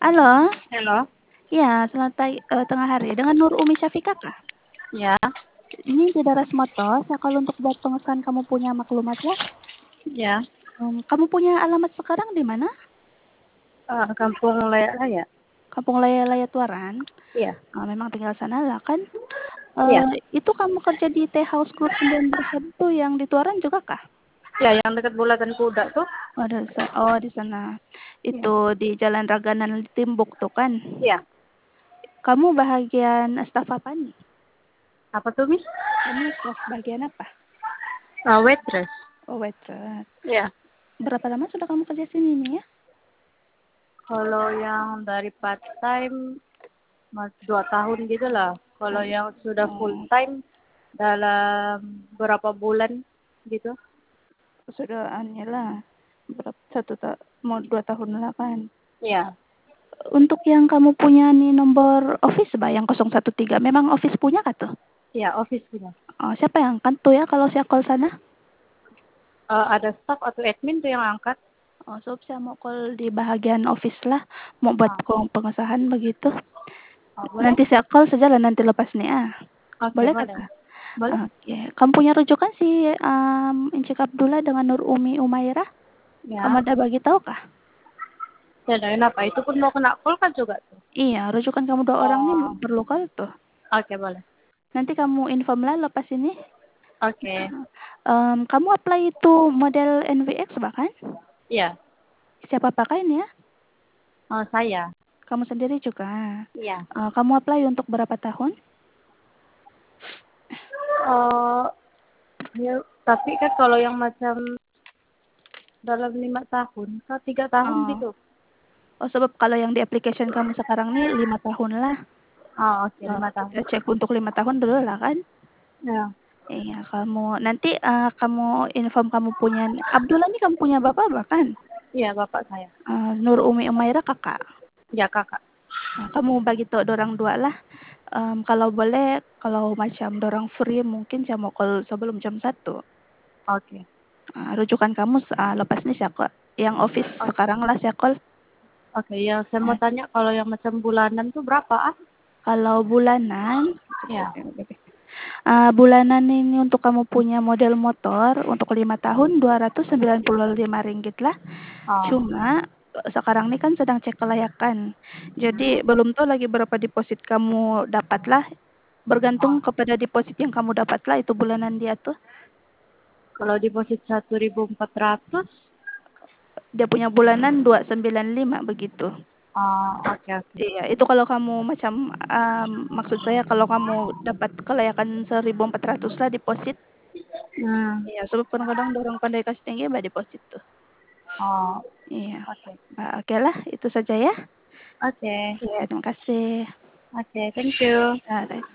Halo, Halo, iya selamat pagi tengah hari, dengan Nur Umi Syafiqah kah? ya, Ini di Daras Motor, kalau untuk buat pengesahan kamu punya maklumat ya. ya, Kamu punya alamat sekarang di mana? Kampung Layak Raya. Kampung Laya-Laya Tuaran. Iya, Memang tinggal sana lah kan. iya, Itu kamu kerja di Tea House Group 9 Berhead tuh yang di Tuaran juga kah? ya yang dekat Bulatan Kuda tuh. Di sana. Iya, Itu di Jalan Raganan Timbuk tuh kan. iya. Kamu bahagian staf apa nih? Apa tuh, Miss? Kamu staf bagian apa? Waitress. Oh, waitress. Iya. Berapa lama sudah kamu kerja sini nih ya? Kalau yang dari part time 2 tahun gitu lah. Kalau yang sudah full Oh, time dalam berapa bulan gitu. sudah aneh lah. Berapa, mau 2 tahun lah kan. Iya, Untuk yang kamu punya nih nomor office bah yang 013, memang office punya kah tuh? iya, office punya. Oh, siapa yang angkat tuh ya kalau saya call sana? Ada staff atau admin tuh yang angkat. Oh, so saya mau call di bahagian office lah, mau buat Ah, pengesahan begitu. boleh? Nanti saya call saja lah nanti lepas nih Oke, Boleh boleh. kakak? Boleh? Oke. Kamu punya rujukan si Encik Abdullah dengan Nur Umi Umairah? Kamu Ya. ada bagi tahu kah? Ya, dari apa? Itu pun mau kena call kan juga tuh. Iya, rujukan kamu 2 orang nih Oh, perlu call tuh. oke, boleh. Nanti kamu inform lah lepas ini. Oke. Kamu apply itu model NVX bahkan? Iya. Siapa pakainya? Oh, saya. Kamu sendiri juga. Iya. Kamu apply untuk berapa tahun? Oh, ya, tapi kan kalau yang macam dalam 5 tahun, atau 3 tahun Oh, gitu. sebab kalau yang di application kamu sekarang nih 5 tahun lah. Oh, oke, 5 tahun. Kita cek untuk 5 tahun dulu lah kan? Ya. Iya, kamu nanti kamu inform kamu punya Abdullah nih kamu punya bapak bahkan? Iya, bapak saya. Nur Umi Umairah kakak. Ya, kakak. Kamu bagi tuh dorang dua lah. Kalau boleh, kalau macam dorang free mungkin saya mau call sebelum jam 1. Oke. Rujukan kamu lepas nih saya call. Yang office Oh, sekarang lah saya call. oke, ya saya mau Ah, tanya kalau yang macam bulanan tuh berapa? Kalau bulanan, Ya. bulanan ini untuk kamu punya model motor untuk 5 tahun Rp295 lah. Oh, Cuma sekarang ini kan sedang cek kelayakan. Jadi belum tahu lagi berapa deposit kamu dapat lah. oh. Bergantung kepada deposit yang kamu dapat lah itu bulanan dia tuh. Kalau deposit 1.400. Dia punya bulanan 295 begitu. Oh, oke, oke. Iya, itu kalau kamu macam maksud saya kalau kamu dapat kelayakan 1.400 lah deposit. Hmm. Iya, sebab kadang-kadang dorong pandai kasih tinggi mbak deposit tuh. Oh, Iya. oke. Oke lah, itu saja ya. Oke. Iya, terima kasih. Oke, thank you. Nah,